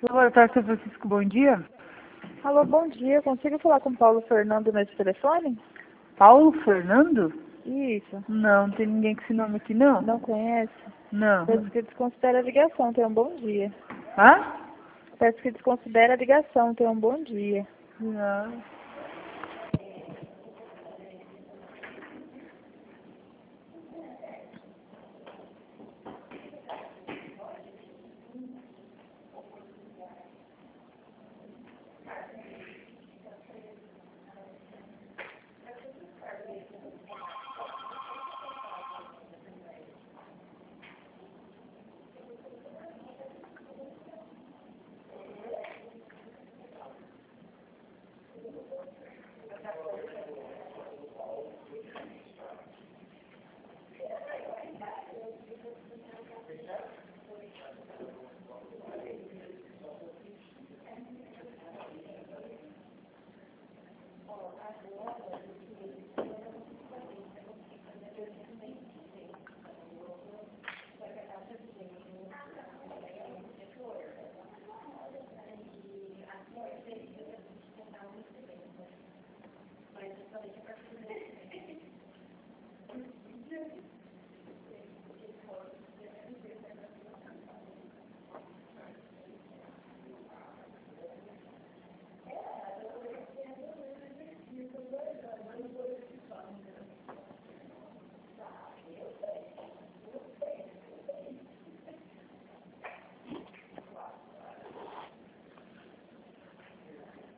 Boa tarde, São Francisco, bom dia. Alô, bom dia. Consigo falar com Paulo Fernando nesse telefone? Paulo Fernando? Isso. Não tem ninguém com esse nome aqui, não? Não conhece? Não. Peço que desconsidere a ligação. Tenha um bom dia. Hã? Peço que desconsidere a ligação. Tenha um bom dia. Não.